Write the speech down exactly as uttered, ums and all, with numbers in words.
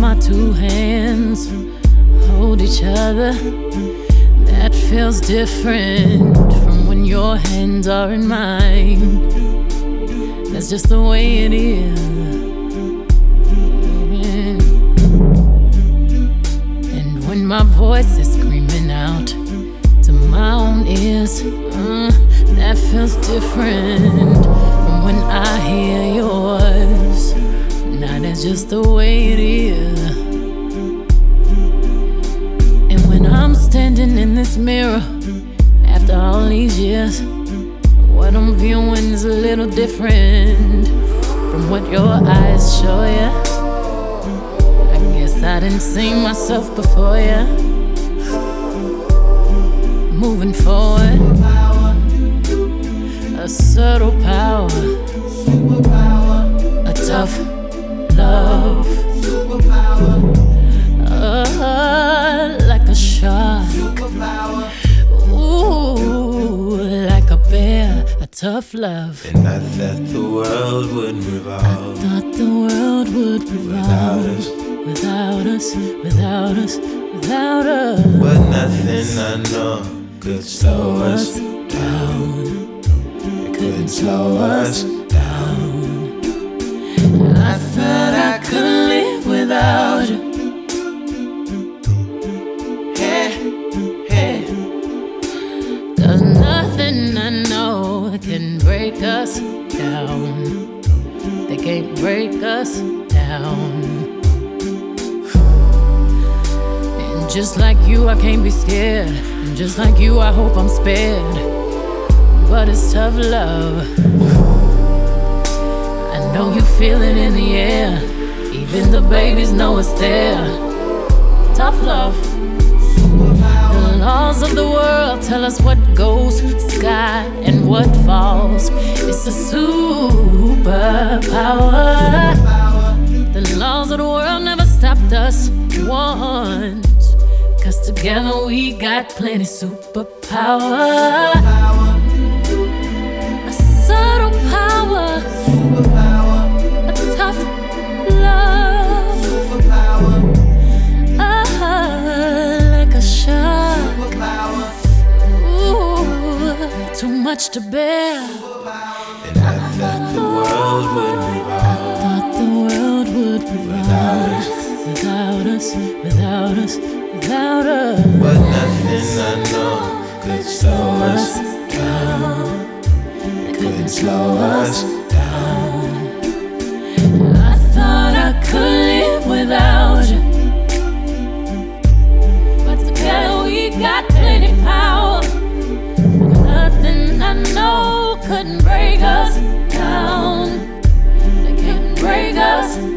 my two hands hold each other, that feels different from when your hands are in mine. That's just the way it is. Yeah. And when my voice is screaming out to my own ears, uh, that feels different from when I hear yours. Now that's just the way it is. And when I'm standing in this mirror after all these years, what I'm viewing is a little different from what your eyes show ya. I guess I didn't see myself before ya. Moving forward, a subtle power, a tough love, uh, like a shark, ooh, like a bear, a tough love. And I thought the world would revolve. I thought the world would revolve without us, without us, without us, without us. But nothing I know could slow us down. It couldn't slow us down. I thought I could live without you. Hey, hey. There's nothing I know that can break us down. They can't break us down. And just like you, I can't be scared. And just like you, I hope I'm spared. But it's tough love. I know you feel it in the air. Even the babies know it's there. Tough love. The laws of the world tell us what goes sky and what falls. It's a superpower. The laws of the world never stopped us once, 'cause together we got plenty superpower. A subtle power, a tough love, uh, like a shark, ooh, too much to bear. And I thought the world would revolve. I thought the world would revolve without us, without us, without us. But nothing I know could slow us down. It couldn't slow us down. I thought I could live without you, but together we got plenty power. Nothing I know couldn't break us down. They can't break us